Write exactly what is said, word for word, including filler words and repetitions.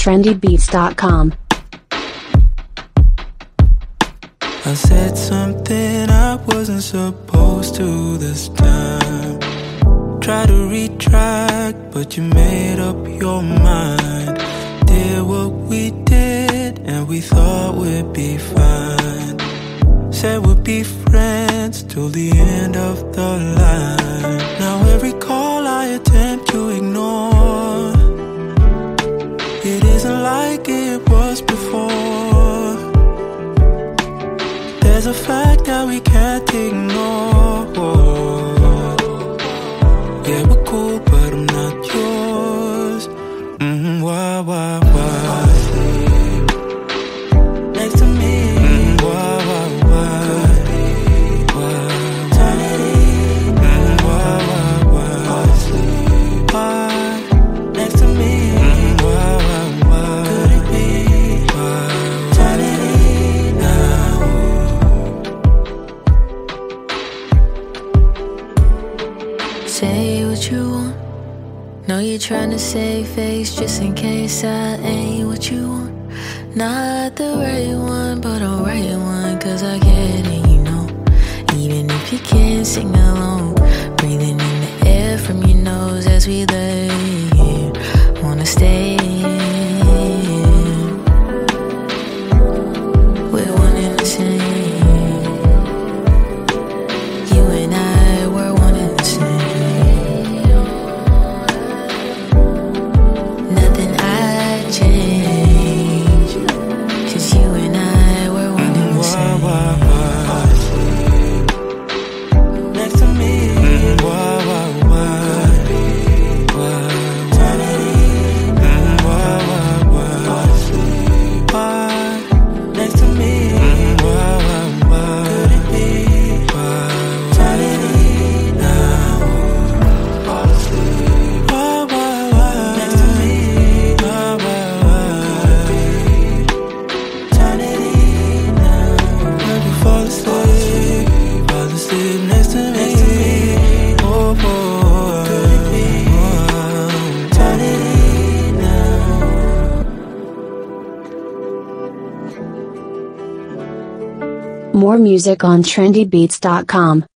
trendy beats dot com. I said something I wasn't supposed to this time. Try to retract, but you made up your mind. Did what we did, and we thought we'd be fine. Said we'd be friends till the end of the line. Now every call I attempt to ignore, it isn't like it was before. There's a fact that we can't ignore. Yeah, we're cool, but I'm not yours. Mm-hmm, why, why, why? Next to me. Mm-hmm, why, why, why? Why? Mm-hmm, why, why, why? Why? Next to me. Mm-hmm, why, why, why? Could it be? Why? Now. Say what you want. Know you're trying to save face just in case I ain't what you want. Not the right one, but a right one, cause I get it, you know. Even if you can't sing along, breathing in the air from your nose as we lay here. Wanna stay here. We're one and the same. You and I were one and the same. Nothing I change, cause you and I were one and the same. Why, why, why? Next to me. Mm-hmm, why, why, why? Why, why? Mm-hmm, why, why, why? Why? Next to me. Mm-hmm, why, why, why? Could it be? Why? Now. Why, why, why? Next to me. Why, why, why? When you fall asleep, fall asleep next to me. Oh, oh, could it be? Oh, turn it now. More music on trendy beats dot com.